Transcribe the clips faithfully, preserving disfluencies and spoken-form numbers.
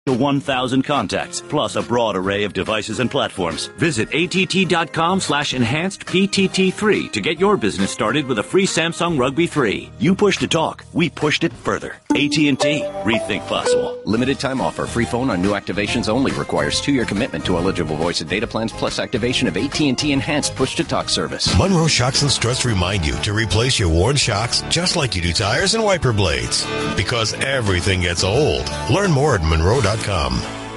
to one thousand contacts, plus a broad array of devices and platforms. Visit att.com slash enhanced PTT3 to get your business started with a free Samsung Rugby three. You pushed to talk. We pushed it further. A T and T. Rethink possible. Limited time offer. Free phone on new activations only. Requires two-year commitment to eligible voice and data plans plus activation of A T and T Enhanced push-to-talk service. Monroe Shocks and Struts remind you to replace your worn shocks just like you do tires and wiper blades. Because everything gets old. Learn more at Monroe dot com.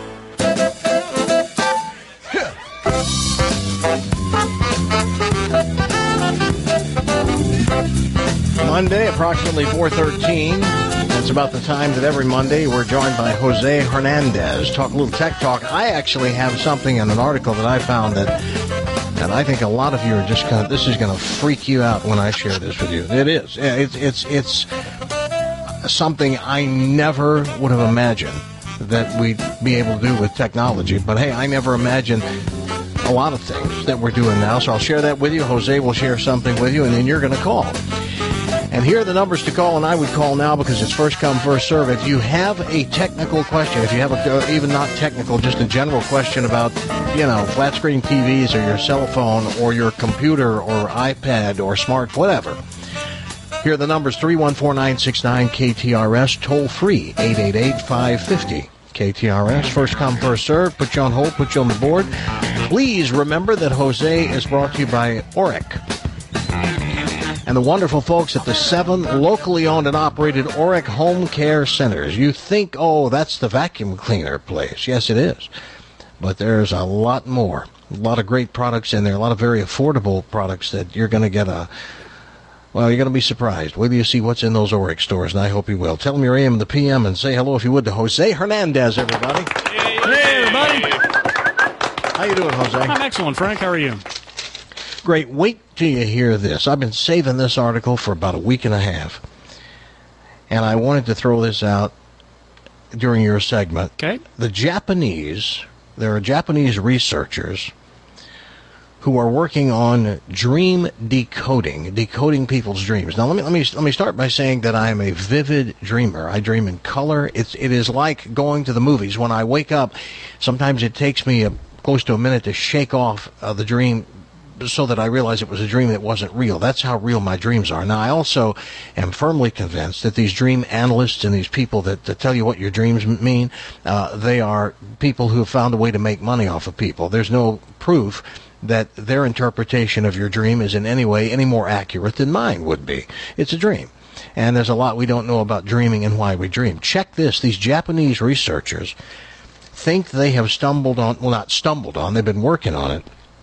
Monday, approximately four thirteen. It's about the time that every Monday we're joined by Jose Hernandez. Talk a little tech talk. I actually have something in an article that I found that, and I think a lot of you are just going to, this is going to freak you out when I share this with you. It is. It's, it's, it's something I never would have imagined that we'd be able to do with technology. But hey, I never imagined a lot of things that we're doing now. So I'll share that with you. Jose will share something with you, and then you're going to call. And here are the numbers to call, and I would call now because it's first come, first serve. If you have a technical question, if you have a, even not technical, just a general question about, you know, flat screen T Vs or your cell phone or your computer or iPad or smart, whatever. Here are the numbers, three one four, nine six nine, K T R S, toll free, eight eight eight, five five zero, K T R S. First come, first serve. Put you on hold, put you on the board. Please remember that Jose is brought to you by Oric and the wonderful folks at the seven locally owned and operated Oric Home Care Centers. You think, oh, that's the vacuum cleaner place. Yes, it is. But there's a lot more. A lot of great products in there, a lot of very affordable products that you're going to get a, well, you're going to be surprised. Wait till you see what's in those Oric stores, and I hope you will. Tell them your A M and the P M and say hello, if you would, to Jose Hernandez, everybody. Hey, hey everybody. How you doing, Jose? I'm excellent, Frank. How are you? Great. Wait till you hear this. I've been saving this article for about a week and a half, and I wanted to throw this out during your segment. Okay. The Japanese, there are Japanese researchers who are working on dream decoding, decoding people's dreams. Now, let me let me let me start by saying that I am a vivid dreamer. I dream in color. It's it is like going to the movies. When I wake up, sometimes it takes me a, close to a minute to shake off uh, the dream, so that I realize it was a dream that wasn't real. That's how real my dreams are. Now, I also am firmly convinced that these dream analysts and these people that, that tell you what your dreams mean, uh, they are people who have found a way to make money off of people. There's no proof that their interpretation of your dream is in any way any more accurate than mine would be. It's a dream. And there's a lot we don't know about dreaming and why we dream. Check this. These Japanese researchers think they have stumbled on, well, not stumbled on, they've been working on it,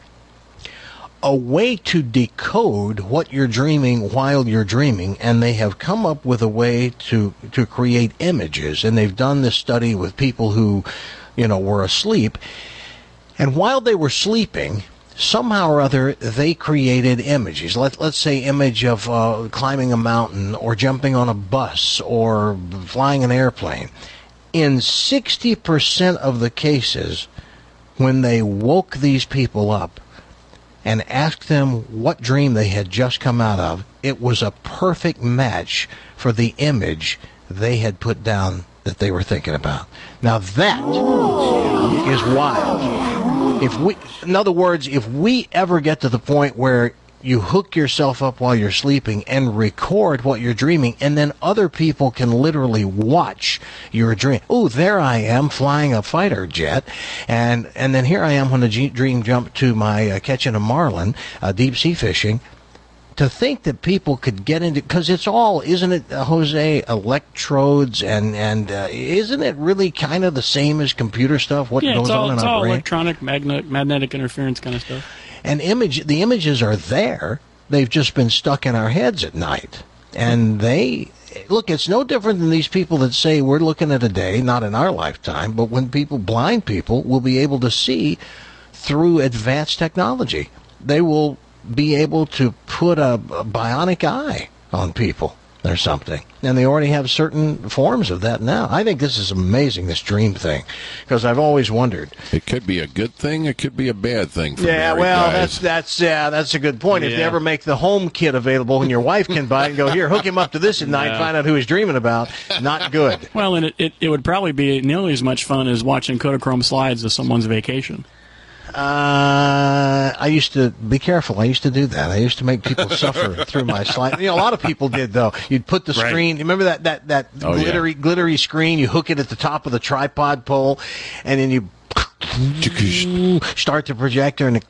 a way to decode what you're dreaming while you're dreaming, and they have come up with a way to to create images. And they've done this study with people who, you know, were asleep, and while they were sleeping, somehow or other they created images. Let, let's say image of uh, climbing a mountain or jumping on a bus or flying an airplane. In sixty percent of the cases, when they woke these people up and asked them what dream they had just come out of, it was a perfect match for the image they had put down that they were thinking about. Now that is wild. If we, in other words, if we ever get to the point where you hook yourself up while you're sleeping and record what you're dreaming, and then other people can literally watch your dream. Oh, there I am flying a fighter jet, and and then here I am when the G- dream jumped to my uh, catching a marlin, uh, deep sea fishing. To think that people could get into, because it's all, isn't it, uh, Jose, electrodes, and and uh, isn't it really kind of the same as computer stuff? What yeah, goes it's all, on in it's our all brain? electronic, magnet, magnetic interference kind of stuff. And image, the images are there. They've just been stuck in our heads at night. And they, look, it's no different than these people that say we're looking at a day, not in our lifetime, but when people, blind people, will be able to see through advanced technology. They will be able to put a, a bionic eye on people. or something. And they already have certain forms of that now. I think this is amazing, this dream thing, because I've always wondered. It could be a good thing. It could be a bad thing for Yeah, married well, guys. that's that's yeah, that's a good point. If they Yeah. ever make the home kit available and your wife can buy it and go, here, hook him up to this at night, No. find out who he's dreaming about, not good. Well, and it, it, it would probably be nearly as much fun as watching Kodachrome slides as someone's vacation. Uh, I used to be careful. I used to do that. I used to make people suffer through my slide. You know, a lot of people did though. You'd put the Right. screen. Remember that that that Oh, yeah. glittery glittery screen? You hook it at the top of the tripod pole, and then you start the projector, and it,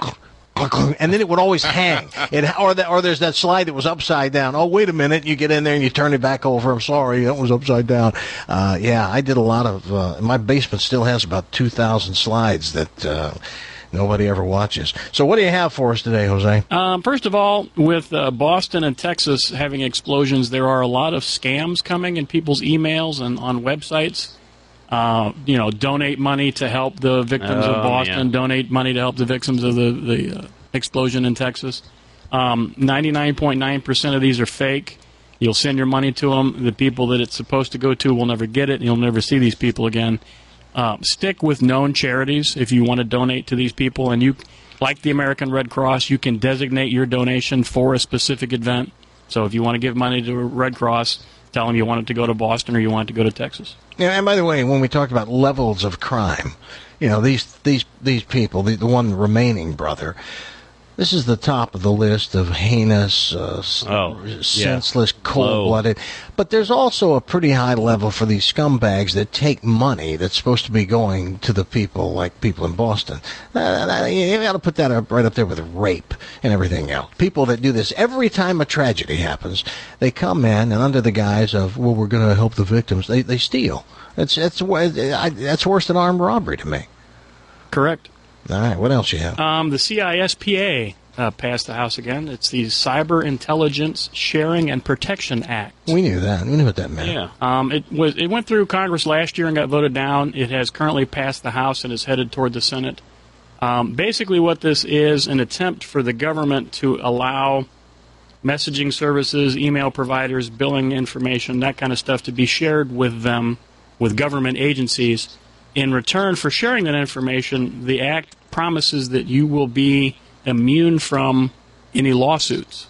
and then it would always hang. It or that or there's that slide that was upside down. Oh, wait a minute! You get in there and you turn it back over. I'm sorry, that was upside down. Uh, yeah, I did a lot of. Uh, my basement still has about two thousand slides that. Uh, Nobody ever watches. So what do you have for us today, Jose? Um, first of all, with uh, Boston and Texas having explosions, there are a lot of scams coming in people's emails and on websites. Uh, you know, donate money to help the victims Oh, of Boston. yeah. Donate money to help the victims of the, the uh, explosion in Texas. Um, ninety-nine point nine percent of these are fake. You'll send your money to them. The people that it's supposed to go to will never get it, and you'll never see these people again. Uh, stick with known charities if you want to donate to these people. And you, like the American Red Cross, you can designate your donation for a specific event. So if you want to give money to Red Cross, tell them you want it to go to Boston or you want it to go to Texas. Yeah, and by the way, when we talked about levels of crime, you know, these these these people, the, the one remaining brother, this is the top of the list of heinous, uh, Oh, senseless, yeah. cold-blooded. But there's also a pretty high level for these scumbags that take money that's supposed to be going to the people, like people in Boston. Uh, you got to put that up, right up there with rape and everything else. People that do this every time a tragedy happens, they come in and under the guise of, well, we're going to help the victims, they they steal. It's it's that's worse than armed robbery to me. Correct. All right, what else you have? Um, the C I S P A uh, passed the House again. It's the Cyber Intelligence Sharing and Protection Act. We knew that. We knew what that meant. Yeah. Um, it was. It went through Congress last year and got voted down. It has currently passed the House and is headed toward the Senate. Um, basically, what this is an attempt for the government to allow messaging services, email providers, billing information, that kind of stuff to be shared with them, with government agencies. In return for sharing that information, the Act promises that you will be immune from any lawsuits.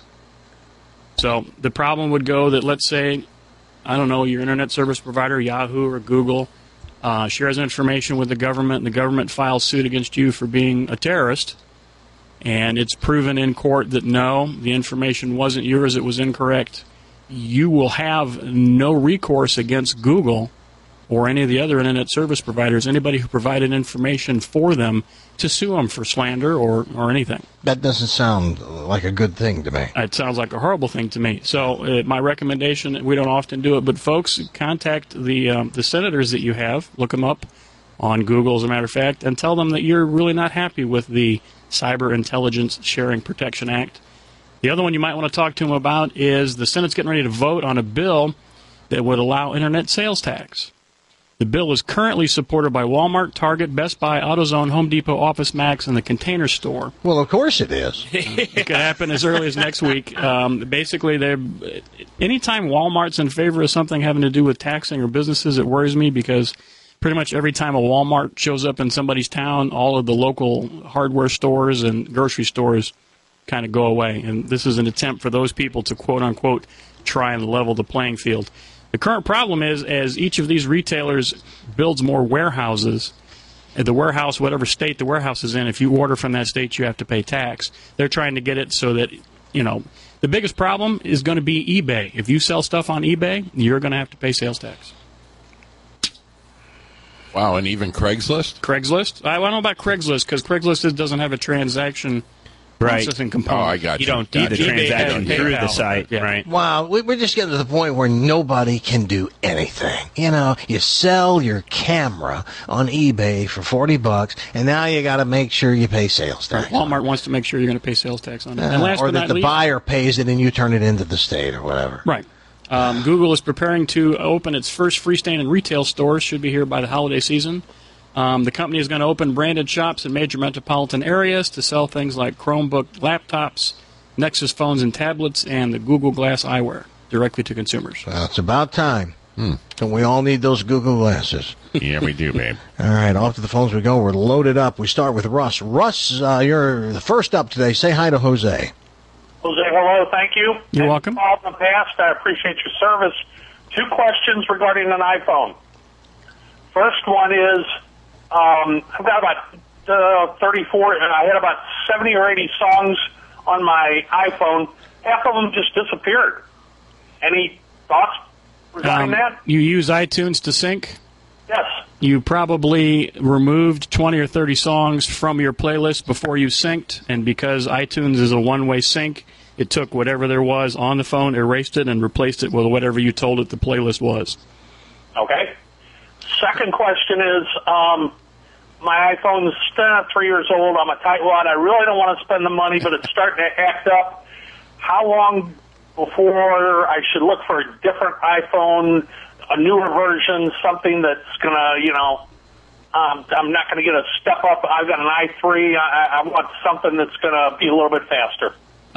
So the problem would go that, let's say, I don't know, your internet service provider, Yahoo or Google, uh, shares information with the government, and the government files suit against you for being a terrorist, and it's proven in court that no, the information wasn't yours, it was incorrect. You will have no recourse against Google or any of the other internet service providers, anybody who provided information for them, to sue them for slander or, or anything. That doesn't sound like a good thing to me. It sounds like a horrible thing to me. So uh, my recommendation, we don't often do it, but folks, contact the um, the senators that you have, look them up on Google, as a matter of fact, and tell them that you're really not happy with the Cyber Intelligence Sharing Protection Act. The other one you might want to talk to them about is the Senate's getting ready to vote on a bill that would allow internet sales tax. The bill is currently supported by Walmart, Target, Best Buy, AutoZone, Home Depot, OfficeMax, and the Container Store. Well, of course it is. It could happen as early as next week. Um, basically, they're anytime Walmart's in favor of something having to do with taxing or businesses, it worries me because pretty much every time a Walmart shows up in somebody's town, all of the local hardware stores and grocery stores kind of go away. And this is an attempt for those people to, quote-unquote, try and level the playing field. The current problem is, as each of these retailers builds more warehouses, the warehouse, whatever state the warehouse is in, if you order from that state, you have to pay tax. They're trying to get it so that, you know, the biggest problem is going to be eBay. If you sell stuff on eBay, you're going to have to pay sales tax. Wow, and even Craigslist? Craigslist? I don't know about Craigslist because Craigslist doesn't have a transaction Right. processing Oh, component. I got you. You don't do the Gotcha. transaction eBay has through PayPal. the site, Yeah. right? Wow, we- we're just getting to the point where nobody can do anything. You know, you sell your camera on eBay for forty bucks, and now you got to make sure you pay sales tax. Walmart wants to make sure you're going to pay sales tax on it. Uh, and last or but that not the least, buyer pays it and you turn it into the state or whatever. Right. Um, Google is preparing to open its first freestanding retail store. Should be here by the holiday season. Um, the company is going to open branded shops in major metropolitan areas to sell things like Chromebook laptops, Nexus phones and tablets, and the Google Glass eyewear. directly to consumers. Well, it's about time. Hmm. Don't we all need those Google glasses? Yeah, we do, babe. All right, off to the phones we go. We're loaded up. We start with Russ. Russ, uh, you're the first up today. Say hi to Jose. Jose, hello. Thank you. You're welcome. I've called in the past. I appreciate your service. Two questions regarding an iPhone. First one is, um, I've got about uh, thirty-four, and I had about seventy or eighty songs on my iPhone. Half of them just disappeared. Any thoughts regarding Um, that? you use iTunes to sync? Yes. You probably removed twenty or thirty songs from your playlist before you synced, and because iTunes is a one-way sync, it took whatever there was on the phone, erased it, and replaced it with whatever you told it the playlist was. Okay. Second question is, um, my iPhone's uh, three years old. I'm a tightwad. I really don't want to spend the money, but it's starting to act up. How long before I should look for a different iPhone, a newer version, something that's going to, you know, um, I'm not going to get a step up. I've got an i three. I, I want something that's going to be a little bit faster.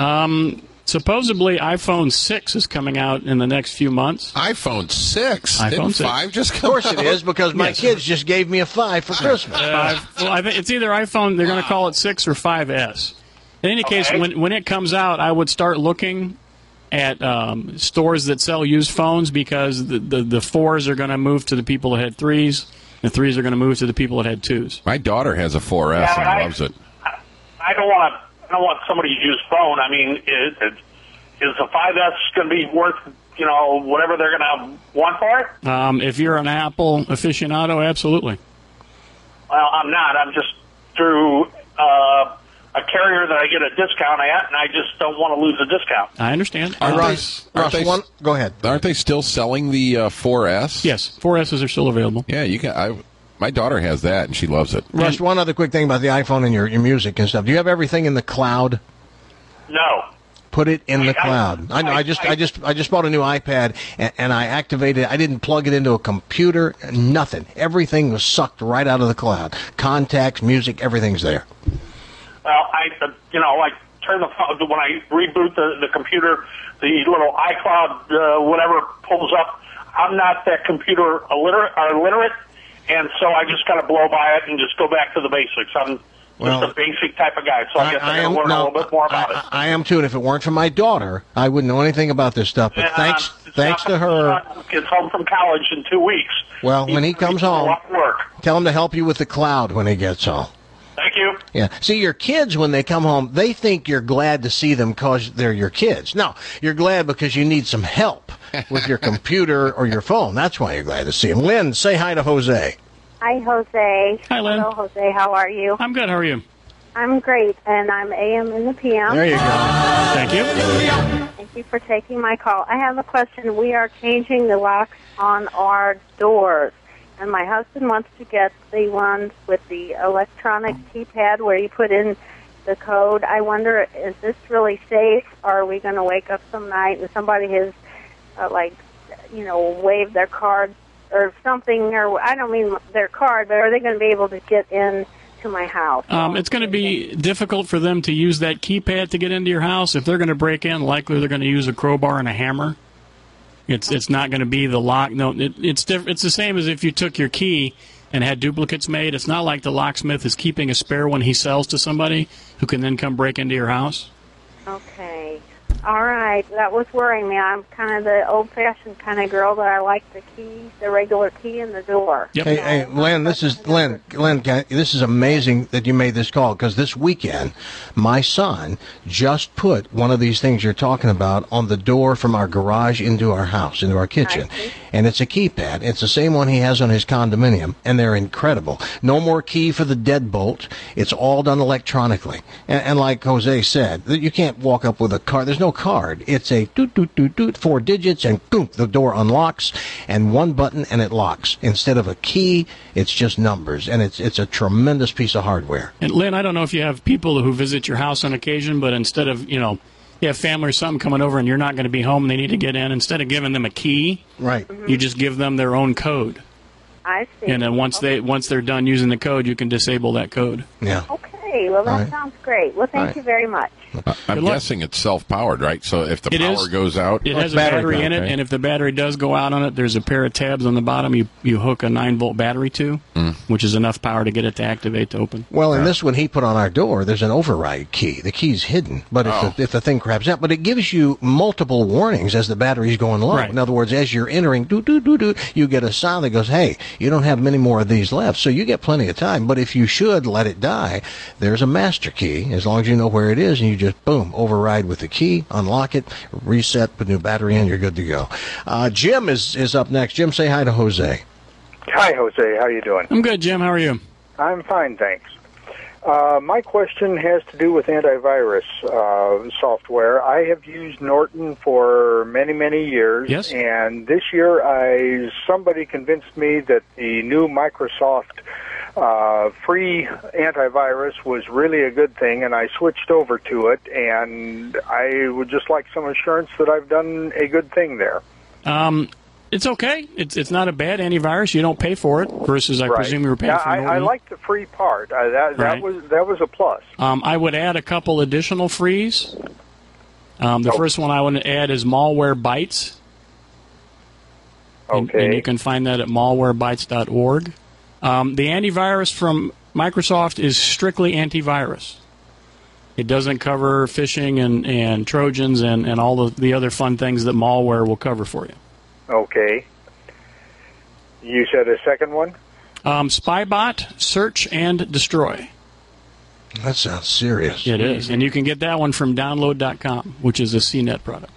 Um, supposedly iPhone six is coming out in the next few months. iPhone six? iPhone Didn't six. five just Of come course out? it is, because my Yes. kids just gave me a five for Christmas. Five. Well, I think it's either iPhone, they're going to call it six or five S. In any case, Okay. when when it comes out, I would start looking at um, stores that sell used phones, because the, the, the fours are going to move to the people that had threes, and threes are going to move to the people that had twos. My daughter has a four S Yeah, and I- loves it. I don't want to. I don't want somebody to use phone. I mean, is, is the five S going to be worth, you know, whatever they're going to want for it? Um, if you're an Apple aficionado, absolutely. Well, I'm not. I'm just through uh, a carrier that I get a discount at, and I just don't want to lose a discount. I understand. Aren't Uh, they- Russ, aren't Russ they- one, go ahead. Aren't they still selling the uh, four S? Yes, four S's are still available. Yeah, you can. I, my daughter has that, and she loves it. Russ, one other quick thing about the iPhone and your, your music and stuff. Do you have everything in the cloud? No. Put it in the I- cloud. I know. I just, I I- just, I just bought a new iPad, and, and I activated. I didn't plug it into a computer. Nothing. Everything was sucked right out of the cloud. Contacts, music, everything's there. Well, I, uh, you know, I turn the phone, when I reboot the, the computer, the little iCloud, uh, whatever pulls up. I'm not that computer illiterate, or illiterate, and so I just kind of blow by it and just go back to the basics. I'm Well, just a basic type of guy, so I, guess I, am gotta learn no, a little bit more about I, it. I, I am too. And if it weren't for my daughter, I wouldn't know anything about this stuff. But And, uh, thanks, it's thanks not- to her. it's not- Gets home from college in two weeks. Well, when he He's comes doing home- a lot of work. Tell him to help you with the cloud when he gets home. Thank you. Yeah. See, your kids, when they come home, they think you're glad to see them because they're your kids. No, you're glad because you need some help with your computer or your phone. That's why you're glad to see them. Lynn, say hi to Jose. Hi, Jose. Hi, Lynn. Hello, Jose. How are you? I'm good. How are you? I'm great, and I'm A M in the P M. There you go. Thank you. Thank you for taking my call. I have a question. We are changing the locks on our doors, and my husband wants to get the ones with the electronic keypad where you put in the code. I wonder, is this really safe, or are we going to wake up some night and somebody has, uh, like, you know, waved their card or something, or I don't mean their card, but are they going to be able to get in to my house? Um, it's going to be difficult for them to use that keypad to get into your house. If they're going to break in, likely they're going to use a crowbar and a hammer. It's it's not going to be the lock. No, it, it's diff- It's the same as if you took your key and had duplicates made. It's not like the locksmith is keeping a spare one he sells to somebody who can then come break into your house. Okay. All right. That was worrying me. I'm kind of the old-fashioned kind of girl that I like the key, the regular key in the door. Yep. Hey, hey, Lynn, this is Lynn. Lynn, can- this is amazing that you made this call, because this weekend, my son just put one of these things you're talking about on the door from our garage into our house, into our kitchen, I see. and it's a keypad. It's the same one he has on his condominium, and they're incredible. No more key for the deadbolt. It's all done electronically, and, and like Jose said, you can't walk up with a card. There's no card. It's a doot doot doot doot, four digits, and boom, the door unlocks, and one button and it locks. Instead of a key, it's just numbers, and it's it's a tremendous piece of hardware. And Lynn, I don't know if you have people who visit your house on occasion, but instead of, you know, you have family or something coming over and you're not going to be home and they need to get in, instead of giving them a key, Right. you just give them their own code. I see. And then once they once they're done using the code, you can disable that code. Yeah. Okay. Well, that All right. sounds great. Well, thank All right. you very much. Uh, I'm Good luck. guessing it's self-powered, right? So if the It power is. goes out, It Oh, has it's a battery battery in powered, it, okay. and if the battery does go out on it, there's a pair of tabs on the bottom you, you hook a nine volt battery to, Mm. which is enough power to get it to activate to open. Well, in this one he put on our door, there's an override key. The key's hidden, but if, Oh. the, if the thing craps out, but it gives you multiple warnings as the battery's going low. Right. In other words, as you're entering, doo doo doo doo, you get a sound that goes, "Hey, you don't have many more of these left," so you get plenty of time. But if you should let it die, there's a master key. As long as you know where it is, and you just boom override with the key, unlock it, reset, put a new battery in, you're good to go. Uh, Jim is is up next. Jim, say hi to Jose. Hi, Jose. How you doing? I'm good, Jim. How are you? I'm fine, thanks. Uh, my question has to do with antivirus uh, software. I have used Norton for many, many years. Yes. And this year, I somebody convinced me that the new Microsoft uh, free antivirus was really a good thing, and I switched over to it. And I would just like some assurance that I've done a good thing there. Um, it's okay. It's it's not a bad antivirus. You don't pay for it. Versus, I Right. presume you were paying Now, for I, Norton. I like the free part. Uh, that that Right. was that was a plus. Um, I would add a couple additional frees. Um, the Oh. first one I want to add is Malware Bytes. And, Okay. and you can find that at malwarebytes dot org. Um, the antivirus from Microsoft is strictly antivirus. It doesn't cover phishing and, and Trojans and, and all of the other fun things that malware will cover for you. Okay. You said a second one? Um, Spybot, Search and Destroy. That sounds serious. It is. And you can get that one from download dot com, which is a C net product.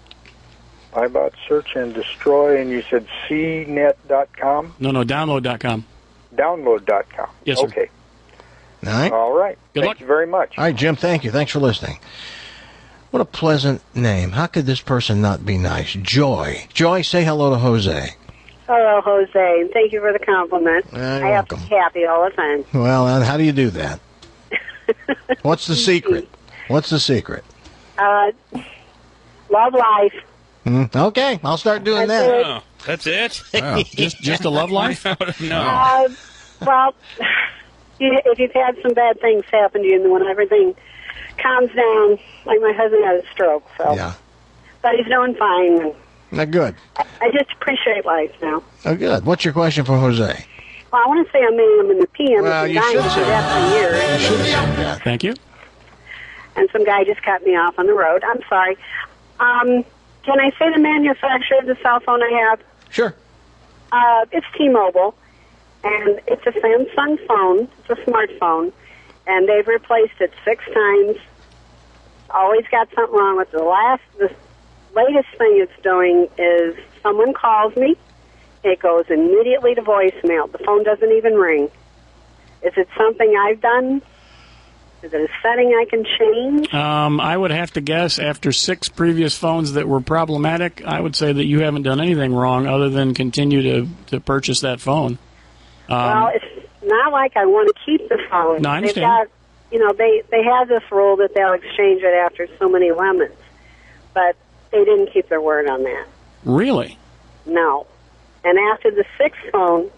I bought Search and Destroy, and you said c net dot com? No, no, download dot com. download dot com. Yes, sir. Okay. All right. All right. Good Thank luck. you very much. All right, Jim, thank you. Thanks for listening. What a pleasant name. How could this person not be nice? Joy. Joy, say hello to Jose. Hello, Jose, and thank you for the compliment. You're I have welcome. to be happy all the time. Well, and how do you do that? What's the secret? What's the secret? Uh, love life. Hmm, okay, I'll start doing That's that. it. Oh, that's it? Wow. Just just a love life? no. Uh, well, you- if you've had some bad things happen to you, and when everything calms down, like my husband had a stroke, so Yeah. but he's doing fine. And Now, good. I just appreciate life now. Oh, good. What's your question for Jose? Well, I want to say I'm in them in the P M. Well, I've been you dying should to say do that for years. You should say that. Thank you. And some guy just cut me off on the road. I'm sorry. Um, can I say the manufacturer of the cell phone I have? Sure. Uh, it's T-Mobile, and it's a Samsung phone. It's a smartphone, and they've replaced it six times. Always got something wrong with it. The last, the latest thing it's doing is someone calls me, it goes immediately to voicemail. The phone doesn't even ring. Is it something I've done? Is it a setting I can change? Um, I would have to guess after six previous phones that were problematic, I would say that you haven't done anything wrong other than continue to, to purchase that phone. Um, Well, it's not like I want to keep the phone. No, I They've understand. got, you know, they, they have this rule that they'll exchange it after so many lemons, but they didn't keep their word on that. really? No. And after the sixth phone,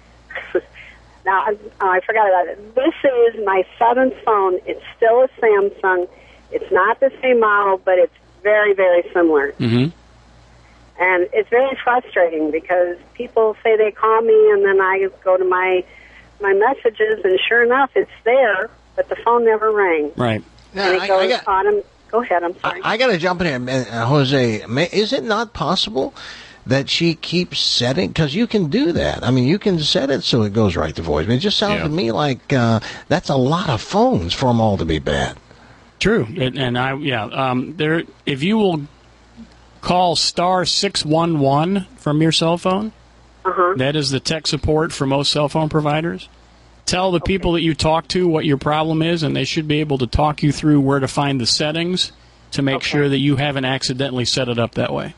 now I, oh, I forgot about it. This is my seventh phone. It's still a Samsung. It's not the same model, but it's very, very similar. Mm-hmm. And it's very frustrating because people say they call me, and then I go to my my messages, and sure enough, it's there, but the phone never rang. Right. Now, and it I, goes I got, on. Go ahead. I'm sorry. I, I got to jump in here, uh, Jose. May, is it not possible that she keeps setting? Because you can do that. I mean, you can set it so it goes right to voicemail. It just sounds Yeah. to me like uh, that's a lot of phones for them all to be bad. True. And, and I, yeah, um, there, if you will call star six one one from your cell phone, Uh-huh. that is the tech support for most cell phone providers. Tell the people that you talk to what your problem is, and they should be able to talk you through where to find the settings to make Okay. sure that you haven't accidentally set it up that way.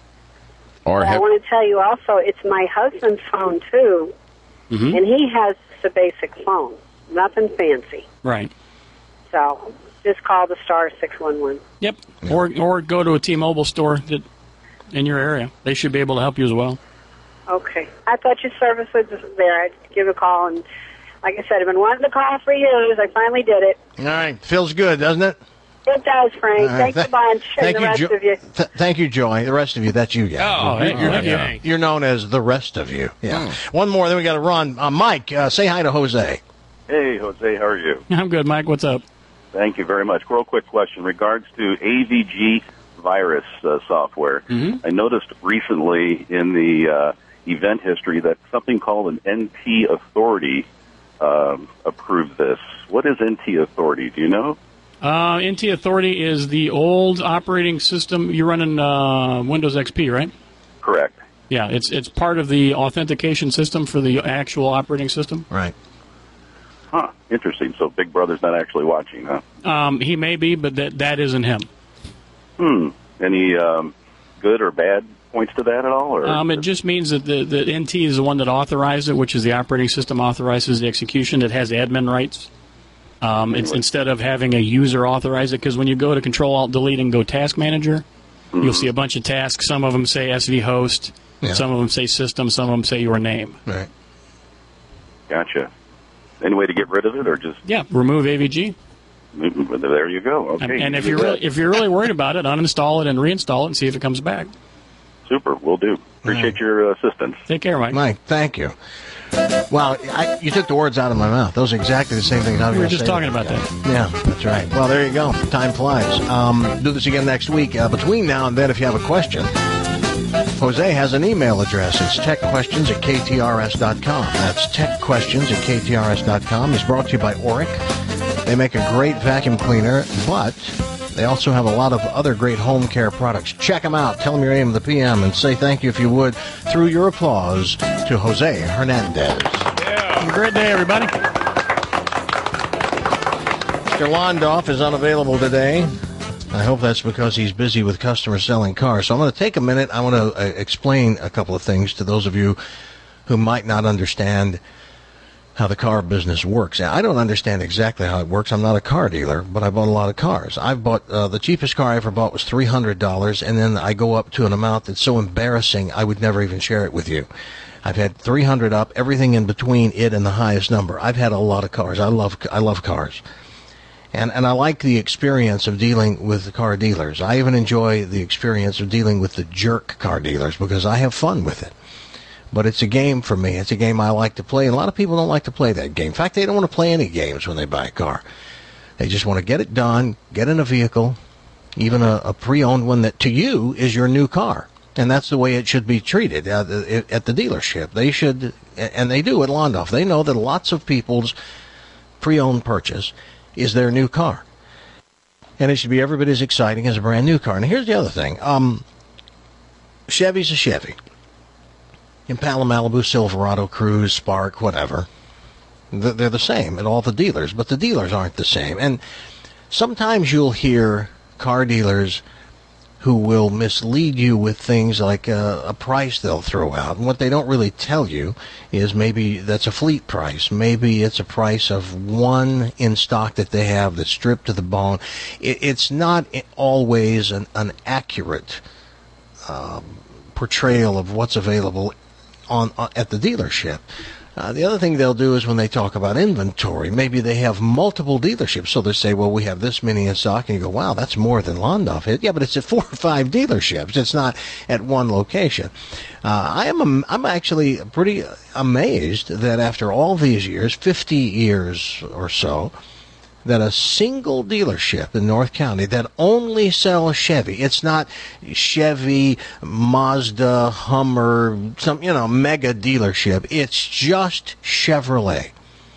Or I have, want to tell you also, it's my husband's phone, too, Mm-hmm. and he has just a basic phone, nothing fancy. Right. So just call the star six one one. Yep. Or or go to a T-Mobile store that, in your area. They should be able to help you as well. Okay. I thought your service was there. I'd give a call, and like I said, I've been wanting to call for years. I finally did it. All right. Feels good, doesn't it? It does, Frank. All right. Thanks a bunch. Thank and you, the rest Jo- of you. Th- thank you, Joy. The rest of you, that's you guys. Oh, you're, hey, you're, thank you. you're, you're known as the rest of you. Yeah. One more, then we got to run. Uh, Mike, uh, say hi to Jose. Hey, Jose, how are you? I'm good, Mike. What's up? Thank you very much. Real quick question. Regards to A V G virus uh, software, Mm-hmm. I noticed recently in the uh, event history that something called an N T Authority um, approved this. What is N T Authority? Do you know? Uh, N T Authority is the old operating system. You're running uh, Windows X P, right? Correct. Yeah, it's it's part of the authentication system for the actual operating system. Right. Huh. Interesting. So Big Brother's not actually watching, huh? Um, he may be, but that that isn't him. Hmm. Any um, good or bad points to that at all? Or Um, it just means that the, the N T is the one that authorized it, which is the operating system authorizes the execution. It has admin rights. Um, it's instead of having a user authorize it, because when you go to Control Alt Delete and go Task Manager, Mm-hmm. you'll see a bunch of tasks. Some of them say S V host, Yeah. some of them say system, some of them say your name. Right. Gotcha. Any way to get rid of it, or just Yeah, remove A V G. there you go? Okay. And, and you if do you're that. really, if you're really worried about it, uninstall it and reinstall it and see if it comes back. Super, will do. Appreciate your uh, assistance. Take care, Mike. Mike, thank you. Well, I, you took the words out of my mouth. Those are exactly the same things I was We were gonna just say talking to about you that. guys. Yeah, that's right. Well, there you go. Time flies. Um, do this again next week. Uh, between now and then, if you have a question, Jose has an email address. It's techquestions at k t r s dot com. That's techquestions at k t r s dot com. It's brought to you by Oric. They make a great vacuum cleaner, but they also have a lot of other great home care products. Check them out. Tell them your name of the P M and say thank you, if you would, through your applause to Jose Hernandez. Have a great day, everybody. Mister Londoff is unavailable today. I hope that's because he's busy with customers selling cars. So I'm going to take a minute. I want to uh, explain a couple of things to those of you who might not understand how the car business works. I don't understand exactly how it works. I'm not a car dealer, but I bought a lot of cars. I've bought, uh, the cheapest car I ever bought was three hundred dollars, and then I go up to an amount that's so embarrassing I would never even share it with you. I've had three hundred up, everything in between it and the highest number. I've had a lot of cars. I love, I love cars. And, and I like the experience of dealing with the car dealers. I even enjoy the experience of dealing with the jerk car dealers because I have fun with it. But it's a game for me. It's a game I like to play, and a lot of people don't like to play that game. In fact, they don't want to play any games when they buy a car. They just want to get it done, get in a vehicle, even a, a pre-owned one that to you is your new car. And that's the way it should be treated at the, at the dealership. They should, and they do at Londoff. They know that lots of people's pre-owned purchase is their new car. And it should be every bit as exciting as a brand new car. And here's the other thing. Um, Chevy's a Chevy. Impala, Malibu, Silverado, Cruze, Spark, whatever. They're the same at all the dealers, but the dealers aren't the same. And sometimes you'll hear car dealers who will mislead you with things like a, a price they'll throw out. And what they don't really tell you is maybe that's a fleet price. Maybe it's a price of one in stock that they have that's stripped to the bone. It, it's not always an, an accurate um, portrayal of what's available on, on at the dealership. Uh, the other thing they'll do is when they talk about inventory, maybe they have multiple dealerships. So they say, well, we have this many in stock. And you go, wow, that's more than Londoff. Yeah, but it's at four or five dealerships. It's not at one location. Uh, I am, I'm actually pretty amazed that after all these years, fifty years or so, that a single dealership in North County that only sells Chevy, it's not Chevy, Mazda, Hummer, some, you know, mega dealership, it's just Chevrolet,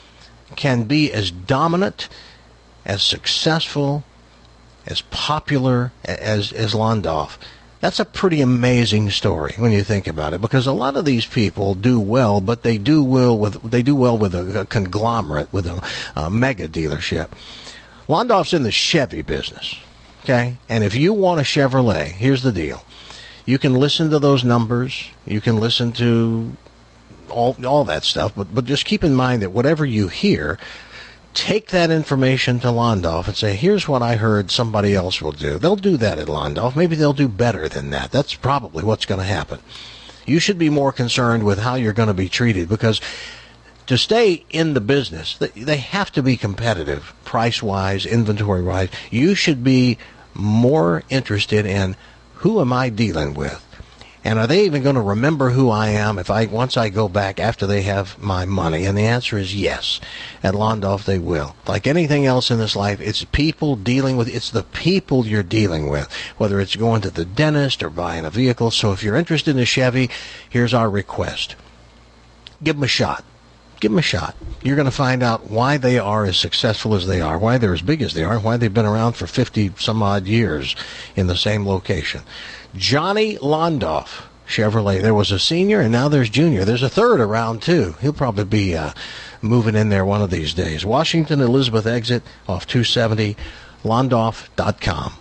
can be as dominant, as successful, as popular as, as Londoff. That's a pretty amazing story when you think about it, because a lot of these people do well, but they do well with they do well with a, a conglomerate, with a, a mega dealership. Londoff's in the Chevy business, okay? And if you want a Chevrolet, here's the deal: you can listen to those numbers, you can listen to all all that stuff, but but just keep in mind that whatever you hear, take that information to Londoff and say, here's what I heard somebody else will do. They'll do that at Londoff. Maybe they'll do better than that. That's probably what's going to happen. You should be more concerned with how you're going to be treated, because to stay in the business, they have to be competitive, price-wise, inventory-wise. You should be more interested in who am I dealing with, and are they even going to remember who I am if I once I go back after they have my money? And the answer is yes. At Londoff, they will. Like anything else in this life, it's people dealing with. It's the people you're dealing with, whether it's going to the dentist or buying a vehicle. So if you're interested in a Chevy, here's our request: give them a shot. Give them a shot. You're going to find out why they are as successful as they are, why they're as big as they are, why they've been around for fifty some odd years in the same location. Johnny Londoff Chevrolet. There was a senior, and now there's junior. There's a third around, too. He'll probably be uh, moving in there one of these days. Washington Elizabeth exit off two seventy, londoff dot com.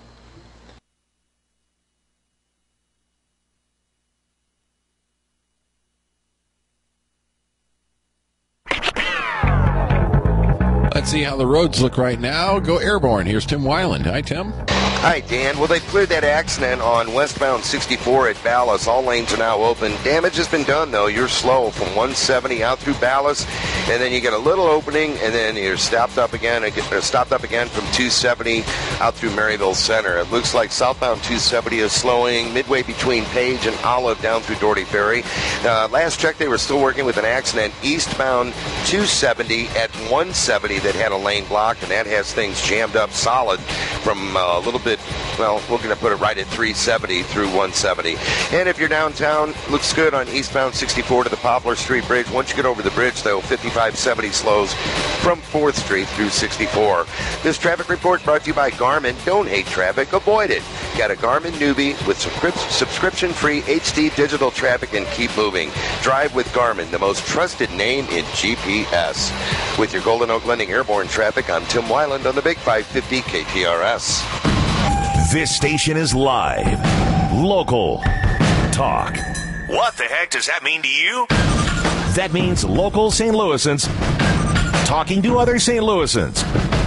Let's see how the roads look right now. Go airborne. Here's Tim Weiland. Hi, Tim. Hi, Dan. Well, they cleared that accident on westbound sixty-four at Ballas. All lanes are now open. Damage has been done, though. You're slow from one seventy out through Ballas, and then you get a little opening, and then you're stopped up again, or stopped up again from two seventy out through Maryville Center. It looks like southbound two seventy is slowing midway between Page and Olive down through Doherty Ferry. Uh, last check, they were still working with an accident eastbound two seventy at one seventy that had a lane blocked, and that has things jammed up solid from uh, a little bit. Well, we're going to put it right at three seventy through one seventy. And if you're downtown, looks good on eastbound sixty-four to the Poplar Street Bridge. Once you get over the bridge, though, fifty-five seventy slows from fourth Street through sixty-four. This traffic report brought to you by Garmin. Don't hate traffic, avoid it. Got a Garmin newbie with subscription-free H D digital traffic, and keep moving. Drive with Garmin, the most trusted name in G P S. With your Golden Oak Lending Airborne traffic, I'm Tim Weiland on the Big five fifty K T R S. This station is live, local, talk. What the heck does that mean to you? That means local Saint Louisans talking to other Saint Louisans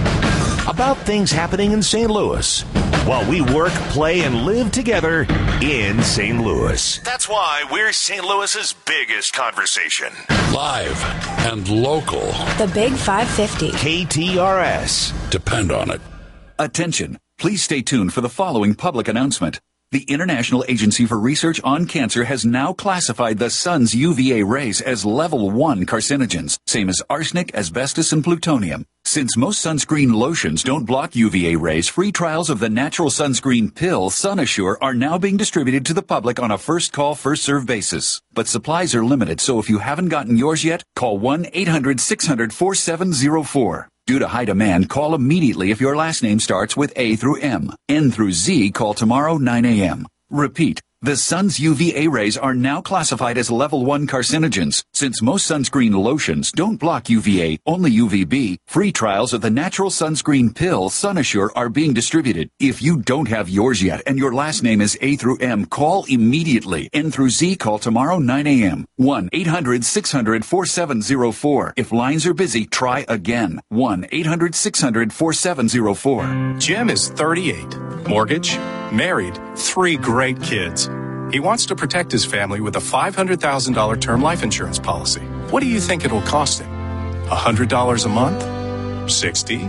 about things happening in Saint Louis while we work, play, and live together in Saint Louis. That's why we're Saint Louis's biggest conversation. Live and local. The Big five fifty. K T R S. Depend on it. Attention. Please stay tuned for the following public announcement. The International Agency for Research on Cancer has now classified the sun's U V A rays as level one carcinogens, same as arsenic, asbestos, and plutonium. Since most sunscreen lotions don't block U V A rays, free trials of the natural sunscreen pill, SunAssure, are now being distributed to the public on a first-call, first-served basis. But supplies are limited, so if you haven't gotten yours yet, call one eight hundred six hundred four seven zero four. Due to high demand, call immediately if your last name starts with A through M. N through Z, call tomorrow nine a.m. Repeat, the sun's U V A rays are now classified as level one carcinogens. Since most sunscreen lotions don't block U V A, only U V B, free trials of the natural sunscreen pill, SunAssure, are being distributed. If you don't have yours yet and your last name is A through M, call immediately. N through Z, call tomorrow nine a.m. one eight hundred six hundred four seven zero four. If lines are busy, try again. one eight hundred six hundred four seven zero four. Jim is thirty-eight. Mortgage, married, three great kids. He wants to protect his family with a five hundred thousand dollars term life insurance policy. What do you think it'll cost him? one hundred dollars a month? sixty?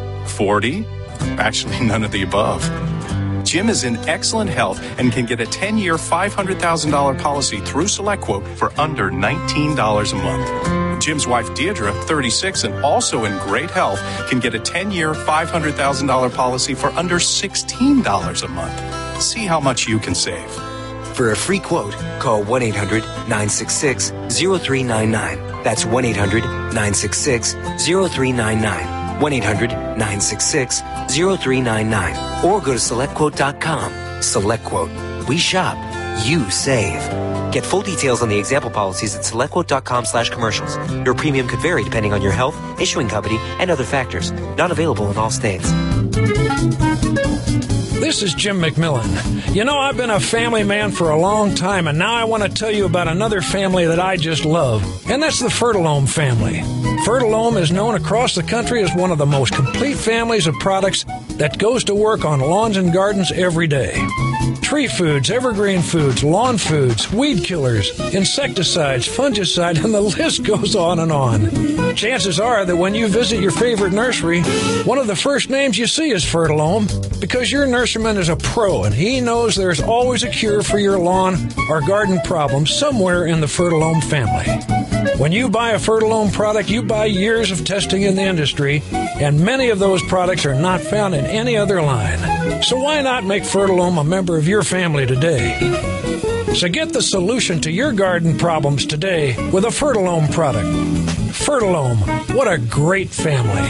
forty? Actually, none of the above. Jim is in excellent health and can get a ten-year, five hundred thousand dollars policy through SelectQuote for under nineteen dollars a month. Jim's wife, Deirdre, thirty-six, and also in great health, can get a ten-year, five hundred thousand dollars policy for under sixteen dollars a month. See how much you can save. For a free quote, call one eight hundred nine six six zero three nine nine. That's one eight hundred nine six six zero three nine nine. one eight hundred nine six six zero three nine nine. Or go to select quote dot com. SelectQuote. We shop. You save. Get full details on the example policies at selectquote dot com slash commercials. Your premium could vary depending on your health, issuing company, and other factors. Not available in all states. This is Jim McMillan. You know, I've been a family man for a long time, and now I want to tell you about another family that I just love, and that's the Fertilome family. Fertilome is known across the country as one of the most complete families of products that goes to work on lawns and gardens every day. tree foods, evergreen foods, lawn foods, weed killers, insecticides, fungicide, and the list goes on and on. Chances are that when you visit your favorite nursery, one of the first names you see is Fertilome, because your nurseryman is a pro and he knows there's always a cure for your lawn or garden problem somewhere in the Fertilome family. When you buy a Fertilome product, you buy years of testing in the industry, and many of those products are not found in any other line. So why not make Fertilome a member of your family today? So get the solution to your garden problems today with a Fertilome product. Fertilome, what a great family.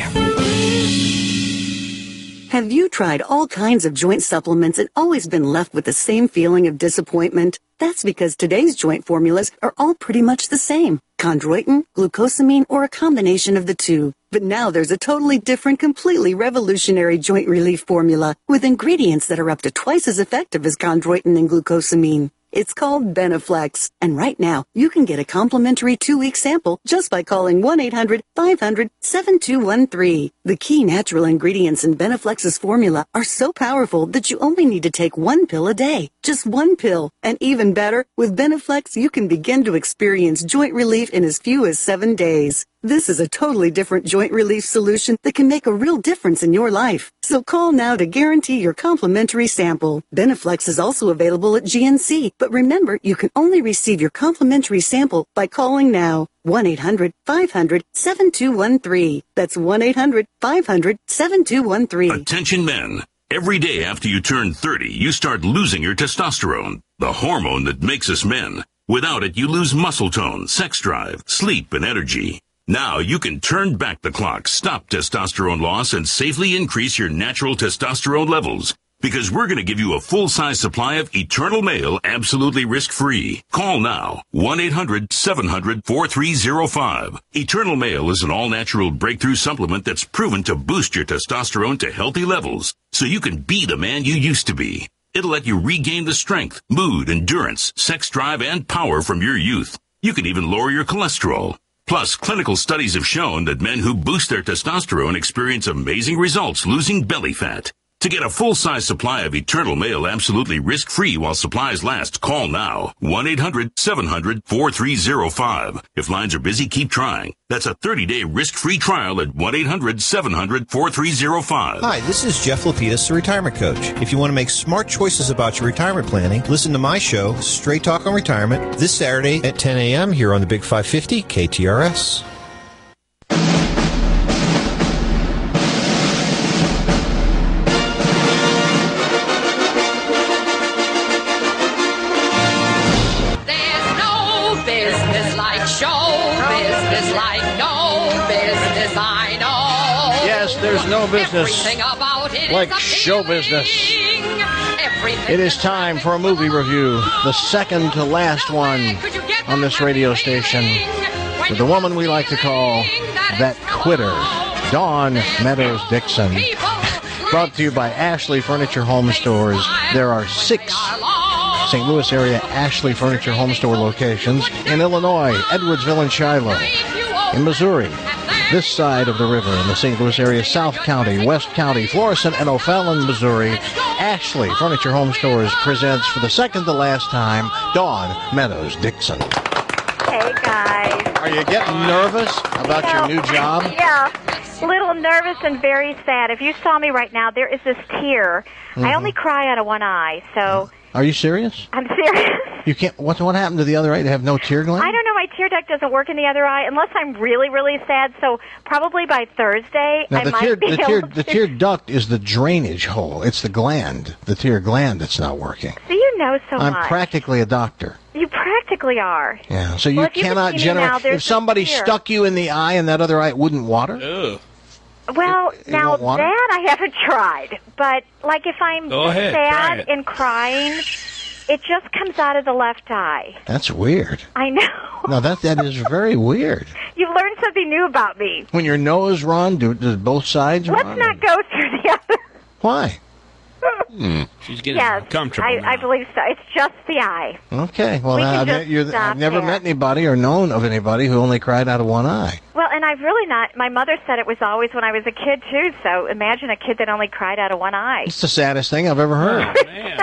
Have you tried all kinds of joint supplements and always been left with the same feeling of disappointment? That's because today's joint formulas are all pretty much the same. Chondroitin, glucosamine, or a combination of the two. But now there's a totally different, completely revolutionary joint relief formula with ingredients that are up to twice as effective as chondroitin and glucosamine. It's called Beneflex, and right now you can get a complimentary two-week sample just by calling one eight hundred five hundred seven two one three. The key natural ingredients in Beneflex's formula are so powerful that you only need to take one pill a day. Just one pill. And even better, with Beneflex you can begin to experience joint relief in as few as seven days. This is a totally different joint relief solution that can make a real difference in your life. So call now to guarantee your complimentary sample. Beneflex is also available at G N C, but remember, you can only receive your complimentary sample by calling now. one eight hundred five hundred seven two one three. That's one eight hundred five hundred seven two one three. Attention men. Every day after you turn thirty, you start losing your testosterone, the hormone that makes us men. Without it, you lose muscle tone, sex drive, sleep, and energy. Now you can turn back the clock, stop testosterone loss, and safely increase your natural testosterone levels. Because we're going to give you a full-size supply of Eternal Male absolutely risk-free. Call now, one eight hundred seven hundred four three zero five. Eternal Male is an all-natural breakthrough supplement that's proven to boost your testosterone to healthy levels, so you can be the man you used to be. It'll let you regain the strength, mood, endurance, sex drive, and power from your youth. You can even lower your cholesterol. Plus, clinical studies have shown that men who boost their testosterone experience amazing results losing belly fat. To get a full-size supply of Eternal Male absolutely risk-free while supplies last, call now. one eight hundred seven hundred four three zero five. If lines are busy, keep trying. That's a thirty-day risk-free trial at one eight hundred seven hundred four three zero five. Hi, this is Jeff Lapidus, the Retirement Coach. If you want to make smart choices about your retirement planning, listen to my show, Straight Talk on Retirement, this Saturday at ten a.m. here on the Big five fifty K T R S. There's no business like show business. It is time for a movie review, the second to last one on this radio station, with the woman we like to call that quitter, Dawn Meadows Dixon. Brought to you by Ashley Furniture Home Stores. There are six Saint Louis area Ashley Furniture Home Store locations in Illinois, Edwardsville and Shiloh. In Missouri, this side of the river in the Saint Louis area, South County, West County, Florissant, and O'Fallon, Missouri, Ashley Furniture Home Stores presents for the second to last time, Dawn Meadows Dixon. Hey, guys. Are you getting nervous about you know, your new job? Yeah, a little nervous and very sad. If you saw me right now, there is this tear. Mm-hmm. I only cry out of one eye, so... Are you serious? I'm serious. You can't. What what happened to the other eye? They have no tear gland? I don't know. My tear duct doesn't work in the other eye unless I'm really, really sad. So probably by Thursday, now, I the might tear, be the able tear, to. The tear duct is the drainage hole. It's the gland, the tear gland that's not working. So you know so I'm much. I'm practically a doctor. You practically are. Yeah. So you well, if cannot you generate. Now, if somebody stuck you in the eye and that other eye wouldn't water. Ugh. Well, it, it now that I haven't tried, but like if I'm Go ahead, sad and crying. It just comes out of the left eye. That's weird. I know. No, that that is very weird. You've learned something new about me. When your nose runs, do does both sides Let's run? not go through the other. Why? Hmm. She's getting yes, comfortable I, now. I believe so. It's just the eye. Okay. Well, We now, can I've, just you're, stop I've never there. met anybody or known of anybody who only cried out of one eye. Well, and I've really not. My mother said it was always when I was a kid, too. So imagine a kid that only cried out of one eye. It's the saddest thing I've ever heard. Oh, man.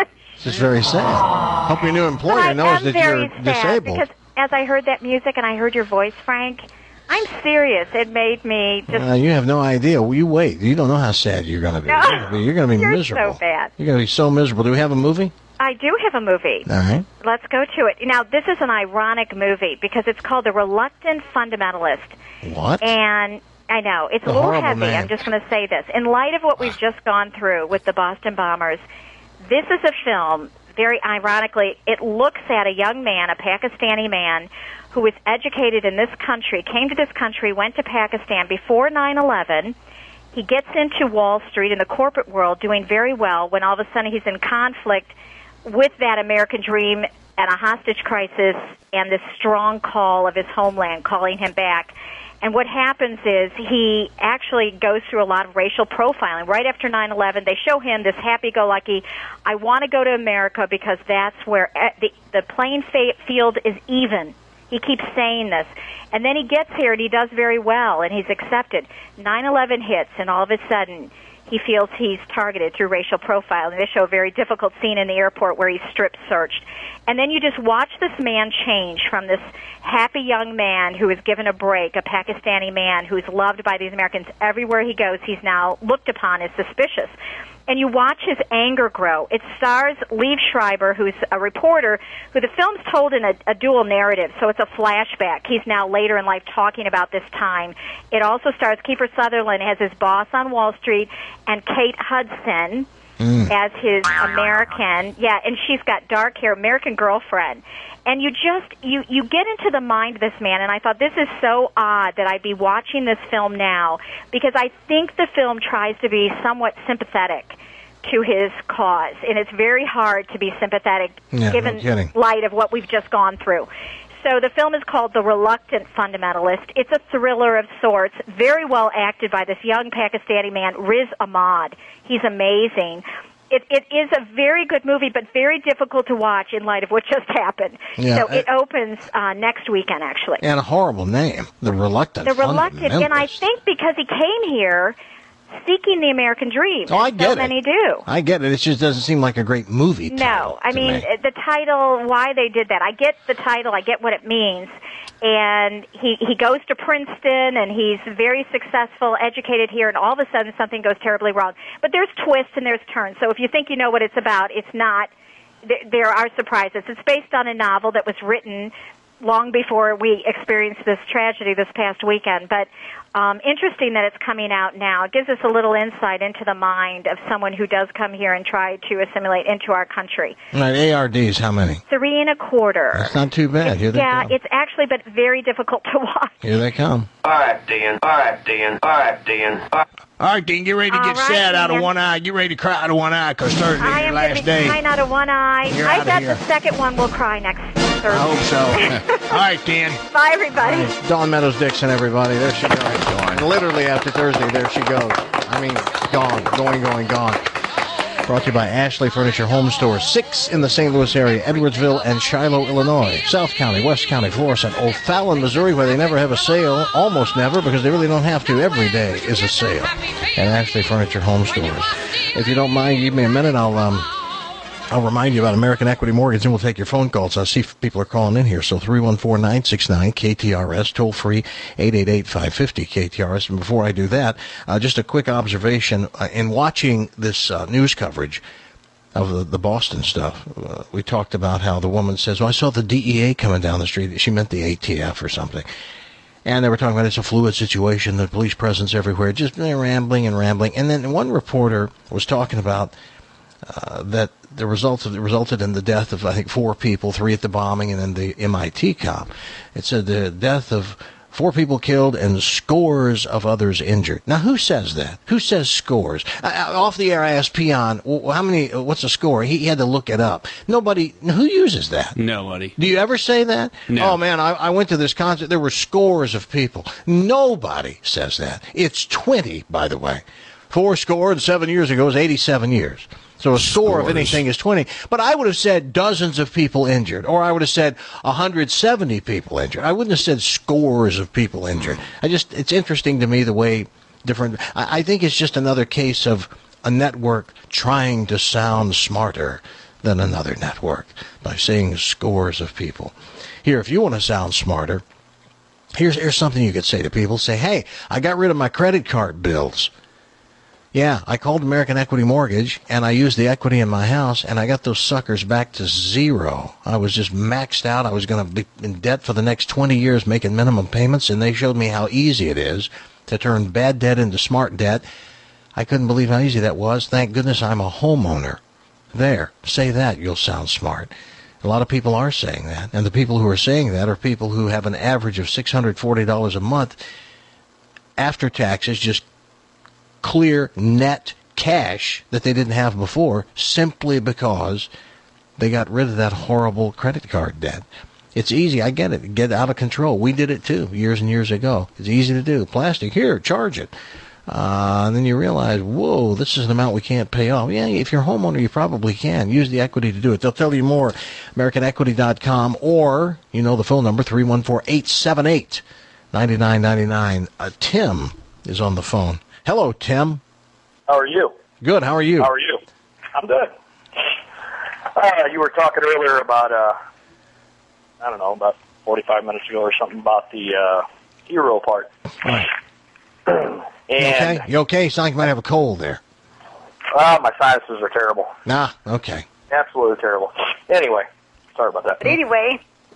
It's just very sad. Hope your new employer knows am that very you're sad disabled. Because as I heard that music and I heard your voice, Frank, I'm serious. It made me just... Uh, you have no idea. Well, you wait. You don't know how sad you're going to be. No. You're going to be, you're gonna be You're miserable. so bad. You're going to be so miserable. Do we have a movie? I do have a movie. All right. Let's go to it. Now, this is an ironic movie because it's called The Reluctant Fundamentalist. What? And I know, it's A a little horrible heavy. name. I'm just going to say this. In light of what we've just gone through with the Boston bombers, this is a film, very ironically, it looks at a young man, a Pakistani man, who was educated in this country, came to this country, went to Pakistan before nine eleven. He gets into Wall Street in the corporate world doing very well when all of a sudden he's in conflict with that American dream and a hostage crisis and this strong call of his homeland calling him back. And what happens is he actually goes through a lot of racial profiling. Right after nine eleven, they show him this happy-go-lucky, I want to go to America because that's where the, the playing field is even. He keeps saying this. And then he gets here and he does very well and he's accepted. nine eleven hits and all of a sudden he feels he's targeted through racial profiling. They show a very difficult scene in the airport where he's strip searched. And then you just watch this man change from this happy young man who is given a break, a Pakistani man who's loved by these Americans. Everywhere he goes, he's now looked upon as suspicious. And you watch his anger grow. It stars Liev Schreiber, who's a reporter, who the film's told in a, a dual narrative, so it's a flashback. He's now later in life talking about this time. It also stars Kiefer Sutherland as his boss on Wall Street, and Kate Hudson mm. as his American, yeah, and she's got dark hair, American girlfriend. And you just, you, you get into the mind of this man, and I thought this is so odd that I'd be watching this film now, because I think the film tries to be somewhat sympathetic to his cause, and it's very hard to be sympathetic yeah, given no light of what we've just gone through. So the film is called The Reluctant Fundamentalist. It's a thriller of sorts, very well acted by this young Pakistani man, Riz Ahmad. He's amazing. It, it is a very good movie, but very difficult to watch in light of what just happened. Yeah, so it I, opens uh, next weekend, actually. And a horrible name, The Reluctant The Reluctant, and I think because he came here seeking the American dream. Oh, I get so it. many do. I get it. It just doesn't seem like a great movie title. No, I mean, me. the title, why they did that. I get the title. I get what it means. And he, he goes to Princeton, and he's very successful, educated here, and all of a sudden something goes terribly wrong. But there's twists and there's turns. So if you think you know what it's about, it's not. There are surprises. It's based on a novel that was written long before we experienced this tragedy this past weekend. But um, interesting that it's coming out now. It gives us a little insight into the mind of someone who does come here and try to assimilate into our country. All right, A R Ds, how many? Three and a quarter. That's not too bad. Here they yeah, come. it's actually, but very difficult to watch. Here they come. All right, Dan. All right, Dan. All right, Dan. All right. All right, Dean, get ready to All get right, sad out of Dan. one eye. Get ready to cry out of one eye, because Thursday's I your am last going to be day. crying out of one eye. You're I outta bet here. the second one will cry next Thursday. I hope so. All right, Dan. Bye, everybody. Right, Dawn Meadows-Dixon, everybody. There she goes. Literally after Thursday, there she goes. I mean, gone, going, going, gone. Brought to you by Ashley Furniture Home Store. Six in the Saint Louis area, Edwardsville and Shiloh, Illinois. South County, West County, Florissant, O'Fallon, Missouri, where they never have a sale. Almost never, because they really don't have to. Every day is a sale at Ashley Furniture Home Stores. If you don't mind, give me a minute. I'll um, I'll remind you about American Equity Mortgage, and we'll take your phone calls. I see if people are calling in here. So three one four, nine six nine, K T R S, toll free, eight eight eight, five five zero, K T R S. And before I do that, uh, just a quick observation. Uh, in watching this uh, news coverage of the, the Boston stuff, uh, we talked about how the woman says, well, I saw the D E A coming down the street. She meant the A T F or something. And they were talking about it's a fluid situation, the police presence everywhere, just eh, rambling and rambling. And then one reporter was talking about uh, that the results of, it resulted in the death of, I think, four people, three at the bombing, and then the M I T cop. It said the death of four people killed and scores of others injured. Now, who says that? Who says scores? Uh, off the air, I asked Peon, well, how many, what's a score? He, he had to look it up. Nobody, who uses that? Nobody. Do you ever say that? No. Oh, man, I, I went to this concert. There were scores of people. Nobody says that. It's twenty, by the way. Four score and seven years ago was eighty-seven years. So a score of anything is twenty. But I would have said dozens of people injured, or I would have said one hundred seventy people injured. I wouldn't have said scores of people injured. I just, it's interesting to me the way different, I, I think it's just another case of a network trying to sound smarter than another network by seeing scores of people. Here, if you want to sound smarter, here's, here's something you could say to people. Say, hey, I got rid of my credit card bills. Yeah, I called American Equity Mortgage, and I used the equity in my house, and I got those suckers back to zero. I was just maxed out. I was going to be in debt for the next twenty years making minimum payments, and they showed me how easy it is to turn bad debt into smart debt. I couldn't believe how easy that was. Thank goodness I'm a homeowner. There, say that, you'll sound smart. A lot of people are saying that, and the people who are saying that are people who have an average of six hundred forty dollars a month after taxes, just clear net cash that they didn't have before, simply because they got rid of that horrible credit card debt. It's easy. I get it. Get out of control. We did it too years and years ago. It's easy to do. Plastic, here, charge it. Uh, and then you realize, whoa, this is an amount we can't pay off. Yeah, if you're a homeowner, you probably can. Use the equity to do it. They'll tell you more. American Equity dot com, or, you know, the phone number, three one four, eight seven eight, nine nine nine nine. Uh, Tim is on the phone. Hello, Tim. How are you? Good. How are you? How are you? I'm good. Uh, you were talking earlier about, uh, I don't know, about forty-five minutes ago or something about the uh, hero part. Right. and, you okay? You okay? Sound like you might have a cold there. Uh, my sinuses are terrible. Nah, okay. Absolutely terrible. Anyway, sorry about that. But anyway.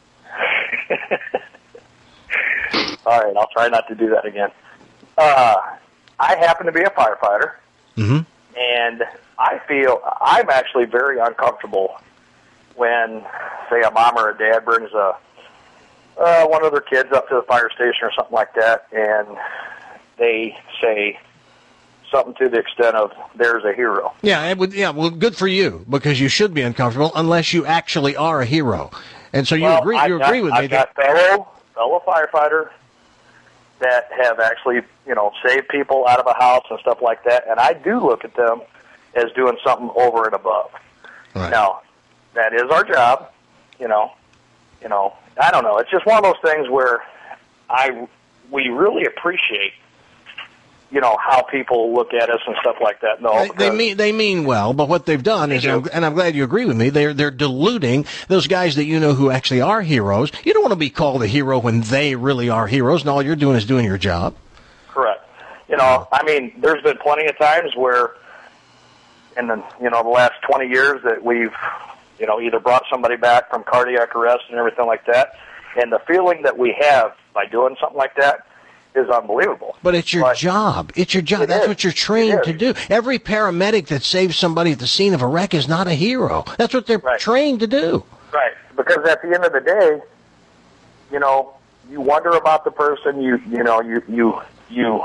All right, I'll try not to do that again. Uh, I happen to be a firefighter, mm-hmm. and I feel I'm actually very uncomfortable when, say, a mom or a dad brings a uh, one of their kids up to the fire station or something like that, and they say something to the extent of, there's a hero. Yeah, it would, yeah, well, good for you, because you should be uncomfortable unless you actually are a hero. And so you well, agree, I've you got, agree with I've me. I've got fellow, fellow firefighters that have actually, you know, saved people out of a house and stuff like that, and I do look at them as doing something over and above. Right. Now, that is our job, you know, you know, I don't know, it's just one of those things where I, we really appreciate, you know, how people look at us and stuff like that. No, They, they mean they mean well, but what they've done is, and I'm, and I'm glad you agree with me, they're they're diluting those guys that you know who actually are heroes. You don't want to be called a hero when they really are heroes, and all you're doing is doing your job. Correct. You know, I mean, there's been plenty of times where, in the you know the last twenty years, that we've you know either brought somebody back from cardiac arrest and everything like that, and the feeling that we have by doing something like that is unbelievable. But it's your but job. It's your job. It That's is. what you're trained to do. Every paramedic that saves somebody at the scene of a wreck is not a hero. That's what they're right. trained to do. Right. Because at the end of the day, you know, you wonder about the person. You you know you you you.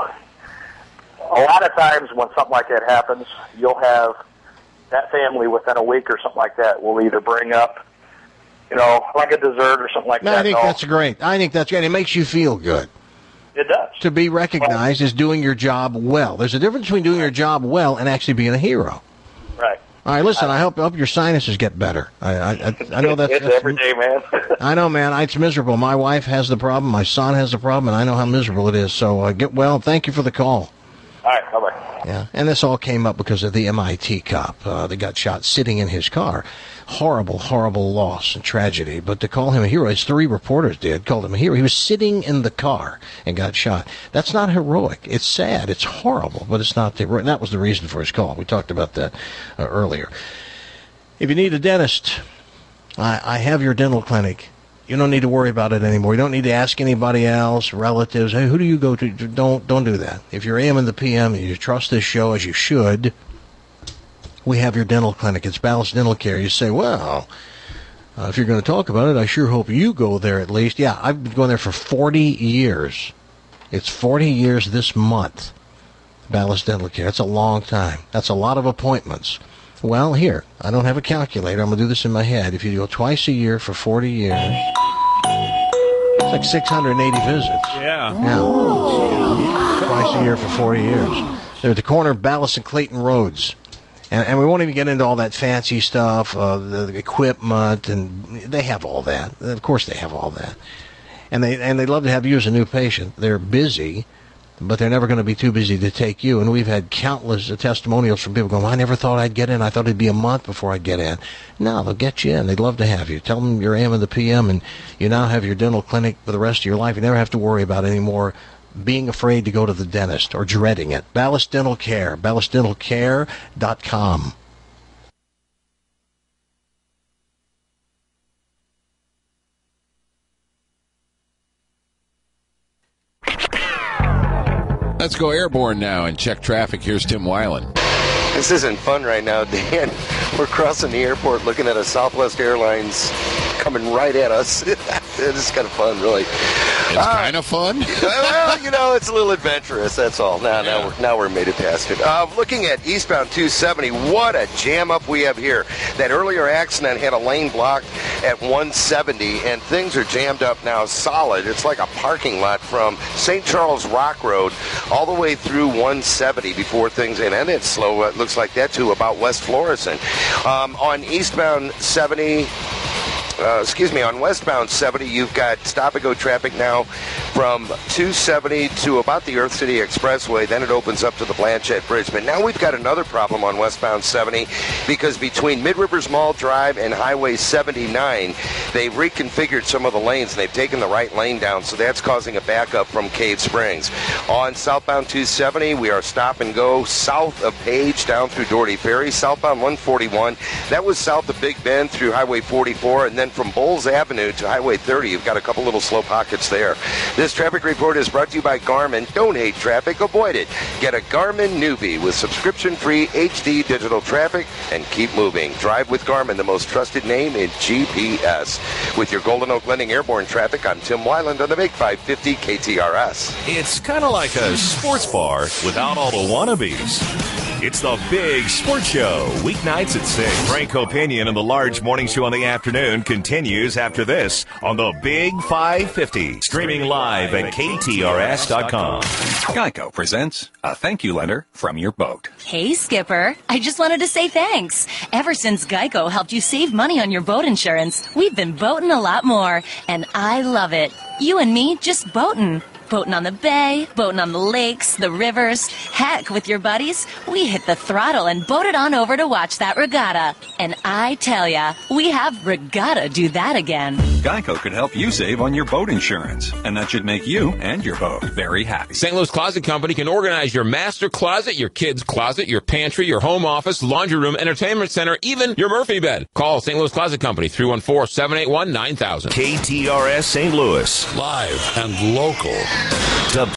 A lot of times when something like that happens, you'll have that family within a week or something like that will either bring up, you know, like a dessert or something like No, that. I think no, that's great. I think that's great. It makes you feel good. It does. To be recognized as doing your job well. There's a difference between doing your job well and actually being a hero. Right. All right, listen, I hope, I hope your sinuses get better. I I, I, I know that's... it's that's, every day, man. I know, man. It's miserable. My wife has the problem. My son has the problem, and I know how miserable it is. So uh, get well. Thank you for the call. All right, bye-bye. Yeah, and this all came up because of the M I T cop uh, that got shot sitting in his car. Horrible, horrible loss and tragedy. But to call him a hero, his three reporters did, called him a hero. He was sitting in the car and got shot. That's not heroic. It's sad. It's horrible, but it's not heroic. And that was the reason for his call. We talked about that uh, earlier. If you need a dentist, I, I have your dental clinic. You don't need to worry about it anymore. You don't need to ask anybody else, relatives. Hey, who do you go to? Don't don't do that. If you're A M and the P M and you trust this show as you should, we have your dental clinic. It's Balanced Dental Care. You say, well, uh, if you're going to talk about it, I sure hope you go there at least. Yeah, I've been going there for forty years. It's forty years this month, Balanced Dental Care. That's a long time. That's a lot of appointments. Well, here, I don't have a calculator. I'm going to do this in my head. If you go twice a year for forty years, it's like six hundred eighty visits. Yeah. Yeah. Twice a year for forty years. They're at the corner of Ballas and Clayton Roads. And, and we won't even get into all that fancy stuff, uh, the, the equipment, and they have all that. Of course they have all that. And they and they'd love to have you as a new patient. They're busy. but they're never going to be too busy to take you. And we've had countless uh, testimonials from people going, I never thought I'd get in. I thought it'd be a month before I'd get in. No, they'll get you in. They'd love to have you. Tell them you're A M and the P M, and you now have your dental clinic for the rest of your life. You never have to worry about anymore being afraid to go to the dentist or dreading it. Ballas Dental Care, ballas dental care dot com. Let's go airborne now and check traffic. Here's Tim Weiland. This isn't fun right now, Dan. We're crossing the airport looking at a Southwest Airlines coming right at us. It's kind of fun, really. It's uh, kind of fun? Well, you know, it's a little adventurous, that's all. Now, yeah. now, we're, now we're made it past it. Uh, looking at eastbound two seventy, what a jam-up we have here. That earlier accident had a lane blocked at one seventy, and things are jammed up now solid. It's like a parking lot from Saint Charles Rock Road all the way through one seventy before things, and then it's slow. It looks like that, too, about West Florissant. Um, on eastbound seventy... Uh, excuse me, on westbound seventy, you've got stop-and-go traffic now from two seventy to about the Earth City Expressway. Then it opens up to the Blanchette Bridge. But now we've got another problem on westbound seventy because between Mid-Rivers Mall Drive and Highway seventy-nine, they've reconfigured some of the lanes, and they've taken the right lane down, so that's causing a backup from Cave Springs. On southbound two seventy, we are stop-and-go south of Page down through Doherty Ferry. Southbound one forty-one, that was south of Big Bend through Highway forty-four, and then from Bowles Avenue to Highway thirty, you've got a couple little slow pockets there. This traffic report is brought to you by Garmin. Don't hate traffic, avoid it. Get a Garmin Newbie with subscription-free H D digital traffic and keep moving. Drive with Garmin, the most trusted name in G P S. With your Golden Oak Lending Airborne traffic, I'm Tim Weiland on the Big five fifty K T R S. It's kind of like a sports bar without all the wannabes. It's the Big Sports Show, weeknights at six. Frank Opinion and the large morning show in the afternoon continues after this on the Big five fifty, streaming live at K T R S dot com. Geico presents a thank you letter from your boat. Hey, Skipper. I just wanted to say thanks. Ever since Geico helped you save money on your boat insurance, we've been boating a lot more, and I love it. You and me just boating. Boating on the bay, boating on the lakes, the rivers. Heck, with your buddies, we hit the throttle and boated on over to watch that regatta. And I tell ya, we have regatta do that again. Geico could help you save on your boat insurance, and that should make you and your boat very happy. Saint Louis Closet Company can organize your master closet, your kids' closet, your pantry, your home office, laundry room, entertainment center, even your Murphy bed. Call Saint Louis Closet Company, three one four, seven eight one, nine thousand. K T R S Saint Louis. Live and local. The